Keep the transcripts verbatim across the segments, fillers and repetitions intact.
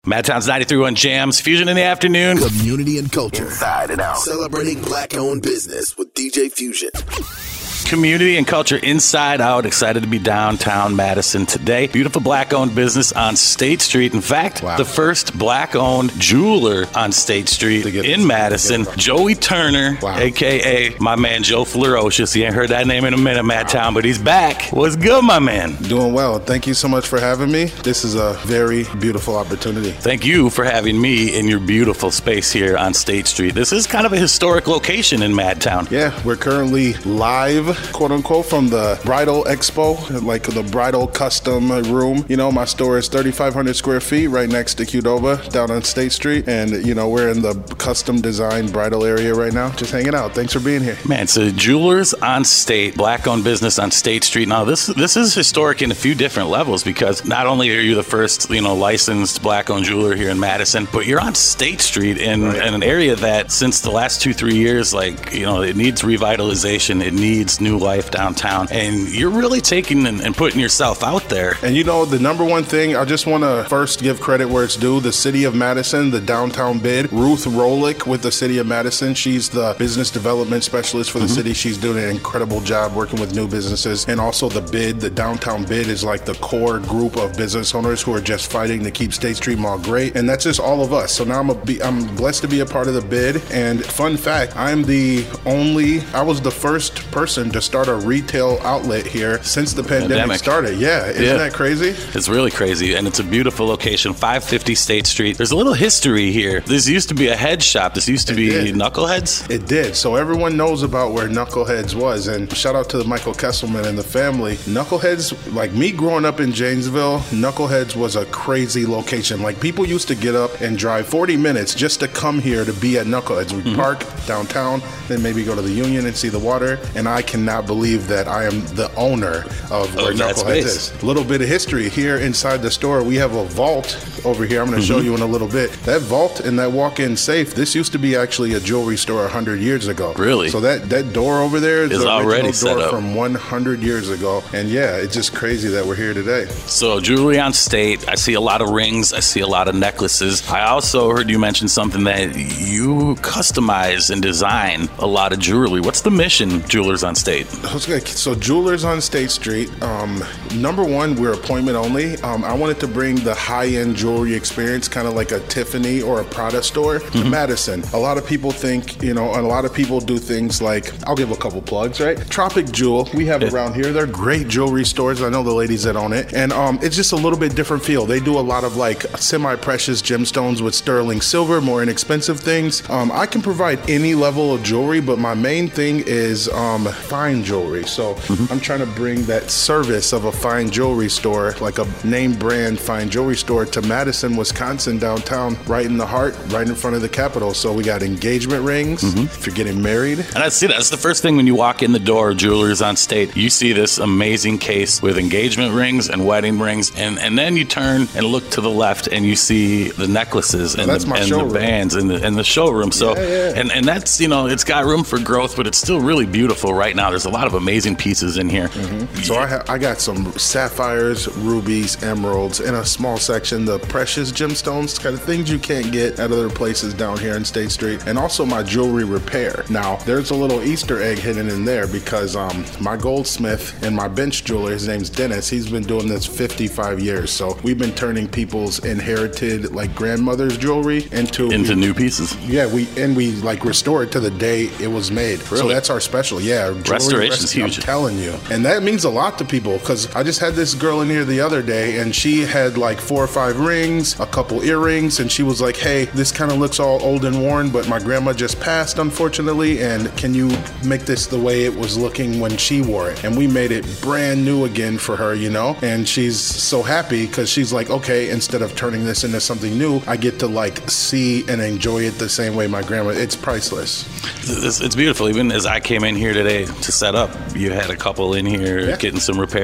Madtown's ninety-three point one Jams, Fusion in the afternoon. Community and culture. Inside and out. Celebrating black-owned business with D J Fusion. Community and culture inside out. Excited to be downtown Madison today. Beautiful black-owned business on State Street. In fact, wow. the first black-owned jeweler on State Street in Madison, Joey Turner, wow. a k a my man Joe Flerocious. You ain't heard that name in a minute, Madtown, wow. but he's back. What's good, my man? Doing well. Thank you so much for having me. This is a very beautiful opportunity. Thank you for having me in your beautiful space here on State Street. This is kind of a historic location in Madtown. Yeah, we're currently live, quote unquote, from the Bridal Expo, like the bridal custom room. You know, my store is thirty-five hundred square feet right next to Qdoba down on State Street. And, you know, we're in the custom designed bridal area right now, just hanging out. Thanks for being here. Man, so Jewelers on State, black-owned business on State Street. Now, this this is historic in a few different levels because not only are you the first, you know, licensed black-owned jeweler here in Madison, but you're on State Street in, right. in an area that since the last two, three years, like, you know, it needs revitalization. It needs new life downtown. And you're really taking and, and putting yourself out there. And, you know, the number one thing, I just want to first give credit where it's due. The city of Madison, the downtown bid, Ruth Rolick with the city of Madison. She's the business development specialist for the mm-hmm. city. She's doing an incredible job working with new businesses. And also the bid, the downtown bid is like the core group of business owners who are just fighting to keep State Street Mall great. And that's just all of us. So now I'm a be, I'm blessed to be a part of the bid. And fun fact, I'm the only, I was the first person to start a retail outlet here since the pandemic, pandemic. started. Yeah, isn't yeah. that crazy? It's really crazy. And it's a beautiful location, five fifty State Street. There's a little history here. This used to be a head shop. This used to it be did. Knuckleheads. It did. So everyone knows about where Knuckleheads was. And shout out to the Michael Kesselman and the family. Knuckleheads, like me growing up in Janesville, Knuckleheads was a crazy location. Like people used to get up and drive forty minutes just to come here to be at Knuckleheads. We'd mm-hmm. park downtown, then maybe go to the Union and see the water. And I cannot believe that I am the owner of where oh, Knuckleheads is. A little bit of history here inside the store. We have a vault over here. I'm going to mm-hmm. show you in a little bit. That vault and that walk-in safe, this used to be actually a jewelry store one hundred years ago. Really? So that, that door over there is, is the already original set door up from one hundred years ago. And yeah, it's just crazy that we're here today. So jewelry on State. I see a lot of rings. I see a lot of necklaces. I also heard you mention something that you customize and design a lot of jewelry. What's the mission, Jewelers on State? Okay, so Jewelers on State Street, um, number one, we're appointment only. Um, I wanted to bring the high-end jewelry experience, kind of like a Tiffany or a Prada store, mm-hmm. to Madison. A lot of people think, you know, and a lot of people do things like, I'll give a couple plugs, right? Tropic Jewel, we have it around here. They're great jewelry stores. I know the ladies that own it. And um, it's just a little bit different feel. They do a lot of like semi-precious gemstones with sterling silver, more inexpensive things. Um, I can provide any level of jewelry, but my main thing is um, fine jewelry. So mm-hmm. I'm trying to bring that service of a fine jewelry store, like a name brand fine jewelry store, to Madison, Wisconsin, downtown, right in the heart, right in front of the Capitol. So we got engagement rings mm-hmm. if you're getting married. And I see that's the first thing when you walk in the door, Jewelers on State, you see this amazing case with engagement rings and wedding rings. And, and then you turn and look to the left and you see the necklaces and, the, and the bands and the, and the showroom. So, yeah, yeah. And, and that's, you know, it's got room for growth, but it's still really beautiful right now. There's a lot of amazing pieces in here. Mm-hmm. So I, ha- I got some sapphires, rubies, emeralds, in a small section, the precious gemstones, kind of things you can't get at other places down here in State Street, and also my jewelry repair. Now, there's a little Easter egg hidden in there because um, my goldsmith and my bench jeweler, his name's Dennis, he's been doing this fifty-five years. So we've been turning people's inherited, like grandmother's jewelry into into we, new pieces. Yeah, we and we like restore it to the day it was made. Really? So that's our special. Yeah, restoration is huge. I'm telling you, and that means a lot to people because I just had this girl in here the other day, and she had like four or five rings, a couple earrings, and she was like, "Hey, this kind of looks all old and worn, but my grandma just passed, unfortunately, and can you make this the way it was looking when she wore it?" And we made it brand new again for her, you know, and she's so happy because she's like, okay, instead of turning this into something new, I get to like see and enjoy it the same way my grandma. It's priceless. It's, it's beautiful. Even as I came in here today to set up, you had a couple in here yeah. getting some repairs done.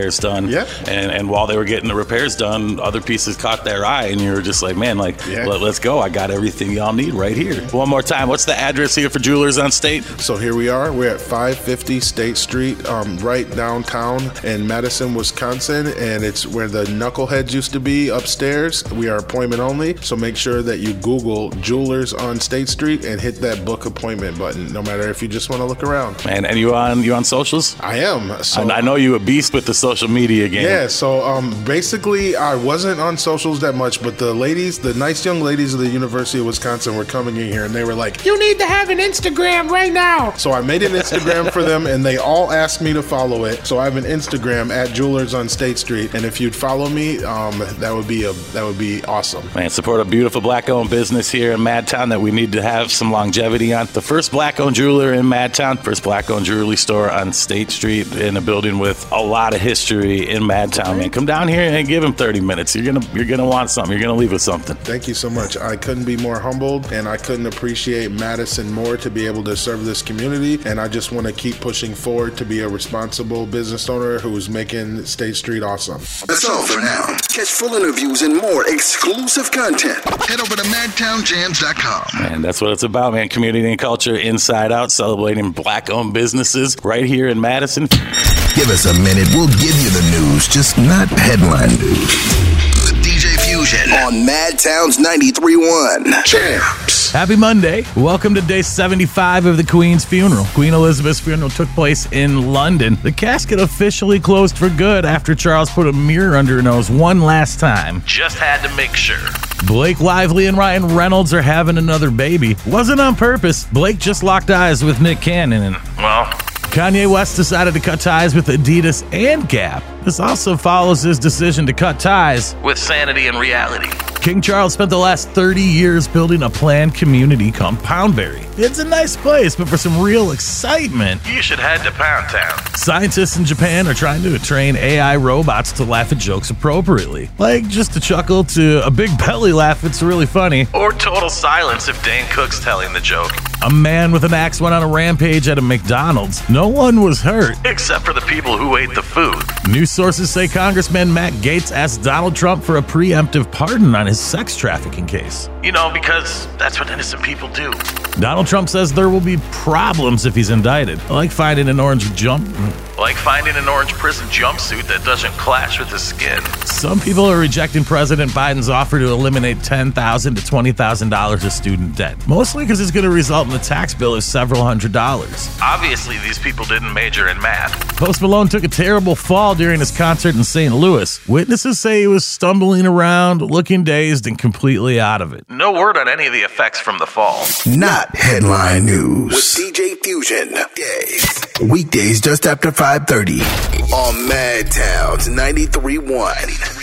And, yeah. and and while they were getting the repairs done, other pieces caught their eye, and you were just like, man, like, yeah. let, let's go. I got everything y'all need right here. One more time, what's the address here for Jewelers on State? So here we are. We're at five fifty State Street, um, right downtown in Madison, Wisconsin, and it's where the Knuckleheads used to be upstairs. We are appointment only, so make sure that you Google Jewelers on State Street and hit that book appointment button, no matter if you just want to look around. And and you on you on socials? I am. So I, I know you a beast with the social media game. Yeah, so um, basically I wasn't on socials that much, but the ladies, the nice young ladies of the University of Wisconsin were coming in here and they were like, you need to have an Instagram right now. So I made an Instagram for them and they all asked me to follow it. So I have an Instagram at Jewelers on State Street, and if you'd follow me, um, that would be a that would be awesome. Man, support a beautiful black-owned business here in Madtown that we need to have some longevity on. The first black-owned jeweler in Madtown, first black-owned jewelry store on State Street in a building with a lot of history in Madtown. Man, come down here and give him thirty minutes. You're gonna you're gonna want something. You're gonna leave with something. Thank you so much. I couldn't be more humbled, and I couldn't appreciate Madison more to be able to serve this community. And I just want to keep pushing forward to be a responsible business owner who's making State Street awesome. That's all for now. Catch full interviews and more exclusive content. Head over to madtown jams dot com. And that's what it's about, man. Community and culture inside out, celebrating black-owned businesses right here in Madison. Give us a minute. We'll give you the news, just not headline news. With D J Fusion on Madtown's ninety-three point one. Champs. Happy Monday. Welcome to day seventy-five of the Queen's funeral. Queen Elizabeth's funeral took place in London. The casket officially closed for good after Charles put a mirror under her nose one last time. Just had to make sure. Blake Lively and Ryan Reynolds are having another baby. Wasn't on purpose. Blake just locked eyes with Nick Cannon and, well, Kanye West decided to cut ties with Adidas and Gap. This also follows his decision to cut ties with Sanity and Reality. King Charles spent the last thirty years building a planned community called Poundbury. It's a nice place, but for some real excitement, you should head to Pound Town. Scientists in Japan are trying to train A I robots to laugh at jokes appropriately. Like just to chuckle to a big belly laugh, it's really funny. Or total silence if Dane Cook's telling the joke. A man with an axe went on a rampage at a McDonald's. No one was hurt, except for the people who ate the food. News sources say Congressman Matt Gaetz asked Donald Trump for a preemptive pardon on his sex trafficking case. You know, because that's what innocent people do. Donald Trump says there will be problems if he's indicted, like finding an orange jump... Like finding an orange prison jumpsuit that doesn't clash with his skin. Some people are rejecting President Biden's offer to eliminate ten thousand dollars to twenty thousand dollars of student debt. Mostly because it's going to result in a tax bill of several hundred dollars. Obviously, these people didn't major in math. Post Malone took a terrible fall during his concert in Saint Louis. Witnesses say he was stumbling around, looking dazed, and completely out of it. No word on any of the effects from the fall. Not headline news. With D J Fusion. Days. Weekdays just after five thirty on Madtown's ninety-three point one.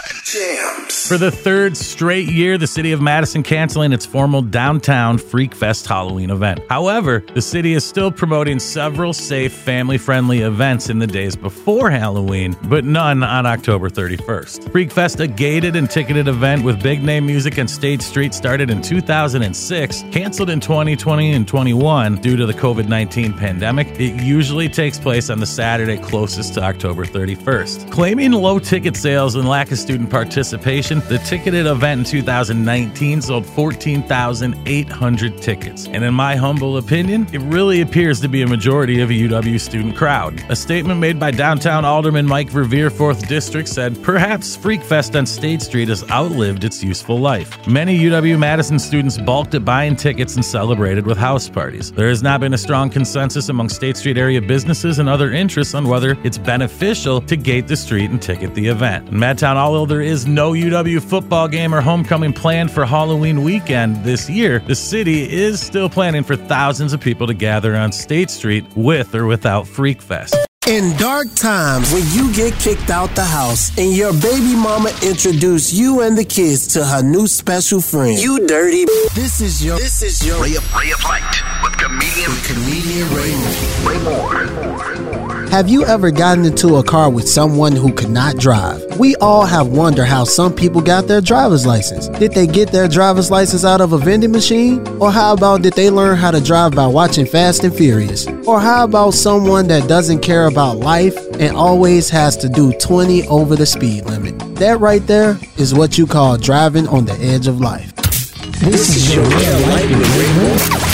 Jams. For the third straight year, the city of Madison canceling its formal downtown Freak Fest Halloween event. However, the city is still promoting several safe, family-friendly events in the days before Halloween, but none on October thirty-first. Freak Fest, a gated and ticketed event with big-name music on State Street, started in two thousand six, canceled in twenty twenty and twenty-one due to the covid nineteen pandemic. It usually takes place on the Saturday closest to October thirty-first. Claiming low ticket sales and lack of student participation, the ticketed event in two thousand nineteen sold fourteen thousand eight hundred tickets. And in my humble opinion, it really appears to be a majority of a U W student crowd. A statement made by downtown Alderman Mike Verveer, fourth District, said, "Perhaps Freak Fest on State Street has outlived its useful life. Many U W-Madison students balked at buying tickets and celebrated with house parties. There has not been a strong consensus among State Street area businesses and other interests on whether it's beneficial to gate the street and ticket the event. In Madtown, although there is no U W football game or homecoming planned for Halloween weekend this year, the city is still planning for thousands of people to gather on State Street with or without Freak Fest." In dark times, when you get kicked out the house and your baby mama introduced you and the kids to her new special friend, you dirty. This is your. This is your Ray of, Ray of Light with comedian, with comedian Ray Moore. Ray Moore. Have you ever gotten into a car with someone who could not drive? We all have wondered how some people got their driver's license. Did they get their driver's license out of a vending machine? Or how about did they learn how to drive by watching Fast and Furious? Or how about someone that doesn't care about life and always has to do twenty over the speed limit? That right there is what you call driving on the edge of life. This is your real life with Ray Moore.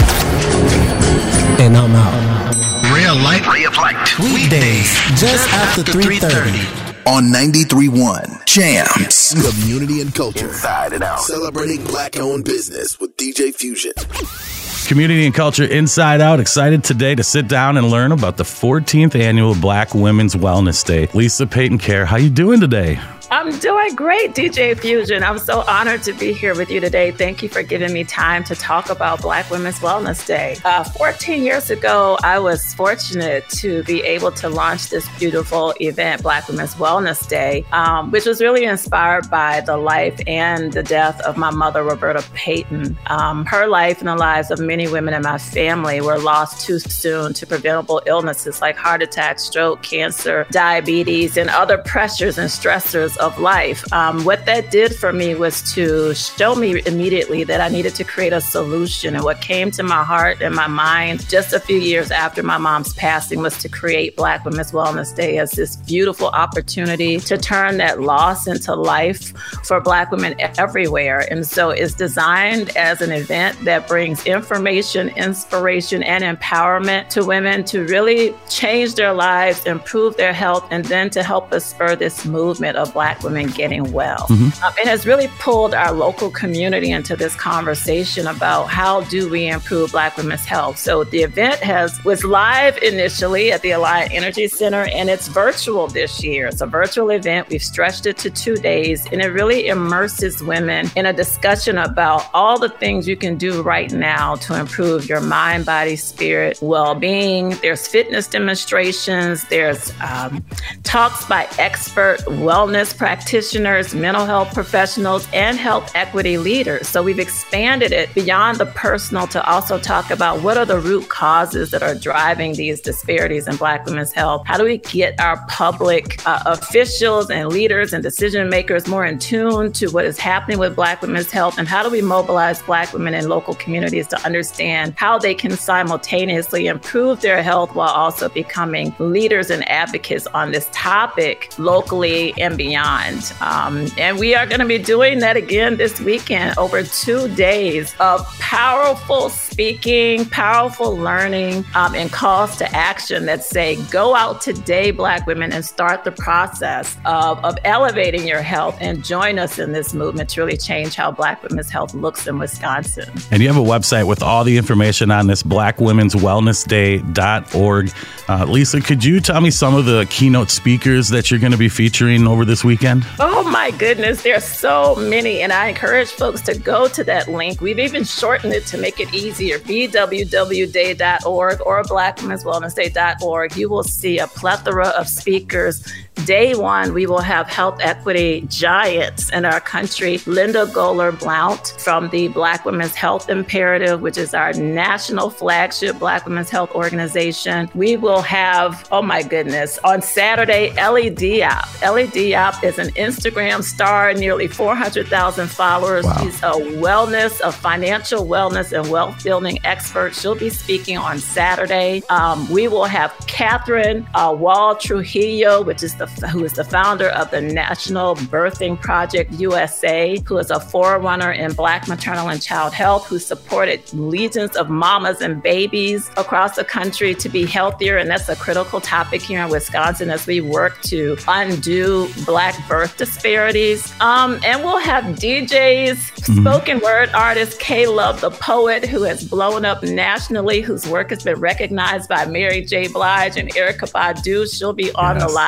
And I'm out. Real life, Ray of Light. Weekdays, just after three thirty. On ninety-three point one Jams. Community and culture. Inside and out. Celebrating black-owned business with D J Fusion. Community and culture inside out. Excited today to sit down and learn about the fourteenth annual Black Women's Wellness Day. Lisa Peyton Kerr, how you doing today? I'm doing great, D J Fusion. I'm so honored to be here with you today. Thank you for giving me time to talk about Black Women's Wellness Day. Uh, fourteen years ago, I was fortunate to be able to launch this beautiful event, Black Women's Wellness Day, um, which was really inspired by the life and the death of my mother, Roberta Peyton. Um, her life and the lives of many women in my family were lost too soon to preventable illnesses like heart attack, stroke, cancer, diabetes, and other pressures and stressors of life. Um, what that did for me was to show me immediately that I needed to create a solution. And what came to my heart and my mind just a few years after my mom's passing was to create Black Women's Wellness Day as this beautiful opportunity to turn that loss into life for Black women everywhere. And so it's designed as an event that brings information, inspiration, and empowerment to women to really change their lives, improve their health, and then to help us spur this movement of Black women getting well. Mm-hmm. Um, it has really pulled our local community into this conversation about how do we improve Black women's health. So the event has was live initially at the Alliant Energy Center, and it's virtual this year. It's a virtual event. We've stretched it to two days, and it really immerses women in a discussion about all the things you can do right now to improve your mind, body, spirit, well-being. There's fitness demonstrations. There's um, talks by expert wellness practitioners, mental health professionals, and health equity leaders. So we've expanded it beyond the personal to also talk about what are the root causes that are driving these disparities in Black women's health. How do we get our public uh, officials and leaders and decision makers more in tune to what is happening with Black women's health? And how do we mobilize Black women in local communities to understand how they can simultaneously improve their health while also becoming leaders and advocates on this topic locally and beyond? Um, and we are going to be doing that again this weekend over two days of powerful speaking, powerful learning, um, and calls to action that say, go out today, Black women, and start the process of, of elevating your health and join us in this movement to really change how Black women's health looks in Wisconsin. And you have a website with all the information on this, black women's wellness day dot org. Uh, Lisa, could you tell me some of the keynote speakers that you're going to be featuring over this weekend? Oh my goodness, there's so many, and I encourage folks to go to that link. We've even shortened it to make it easier, b w w day dot org or black women's wellness day dot org. You will see a plethora of speakers. Day one, we will have health equity giants in our country. Linda Goler-Blount from the Black Women's Health Imperative, which is our national flagship Black Women's Health organization. We will have, oh my goodness, on Saturday, Ellie Diop. Ellie Diop is an Instagram star, nearly four hundred thousand followers. Wow. She's a wellness, a financial wellness and wealth building expert. She'll be speaking on Saturday. Um, we will have Catherine uh, Wall Trujillo, which is the who is the founder of the National Birthing Project U S A, who is a forerunner in Black maternal and child health, who supported legions of mamas and babies across the country to be healthier. And that's a critical topic here in Wisconsin as we work to undo Black birth disparities. Um, and we'll have D Js, mm-hmm. spoken word artist K Love the poet, who has blown up nationally, whose work has been recognized by Mary J. Blige and Erykah Badu. She'll be on yes. the live stage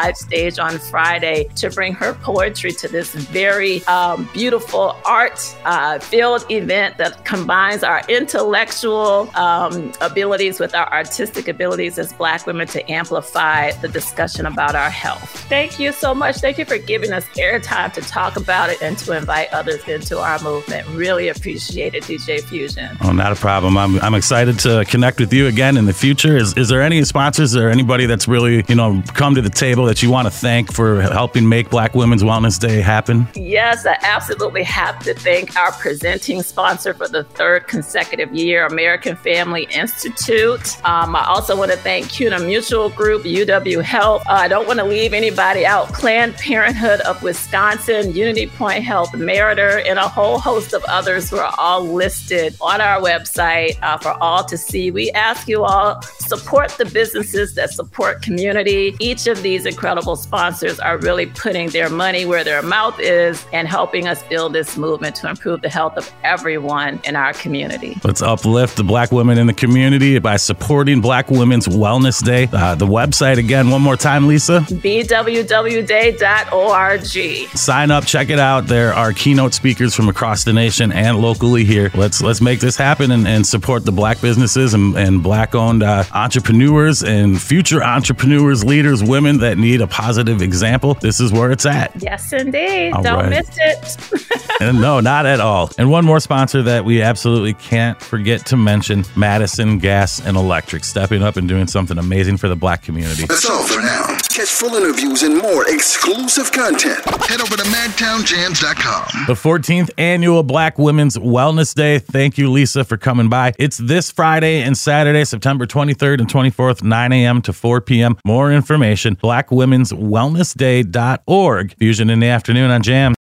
stage on Friday to bring her poetry to this very um, beautiful art-filled uh, event that combines our intellectual um, abilities with our artistic abilities as Black women to amplify the discussion about our health. Thank you so much. Thank you for giving us airtime to talk about it and to invite others into our movement. Really appreciate it, D J Fusion. Oh, not a problem. I'm I'm excited to connect with you again in the future. Is is there any sponsors or anybody that's really, you know, come to the table that you want to thank for helping make Black Women's Wellness Day happen? Yes, I absolutely have to thank our presenting sponsor for the third consecutive year, American Family Institute. Um, I also want to thank CUNA Mutual Group, U W Health. Uh, I don't want to leave anybody out. Planned Parenthood of Wisconsin, Unity Point Health, Meritor, and a whole host of others who are all listed on our website uh, for all to see. We ask you all, support the businesses that support community. Each of these incredible sponsors are really putting their money where their mouth is and helping us build this movement to improve the health of everyone in our community. Let's uplift the Black women in the community by supporting Black Women's Wellness Day. Uh, the website again, one more time, Lisa. b w w day dot org. Sign up, check it out. There are keynote speakers from across the nation and locally here. Let's let's make this happen and, and support the Black businesses and, and Black-owned uh, entrepreneurs and future entrepreneurs, leaders, women that need a positive example. This is where it's at. Yes, indeed. All Don't right. miss it. And no, not at all. And one more sponsor that we absolutely can't forget to mention, Madison Gas and Electric, stepping up and doing something amazing for the Black community. That's all for now. Catch full interviews and more exclusive content. Head over to madtown jams dot com. The fourteenth annual Black Women's Wellness Day. Thank you, Lisa, for coming by. It's this Friday and Saturday, September twenty-third and twenty-fourth, nine a.m. to four p.m. More information, black women's wellness day dot org. Fusion in the afternoon on Jam.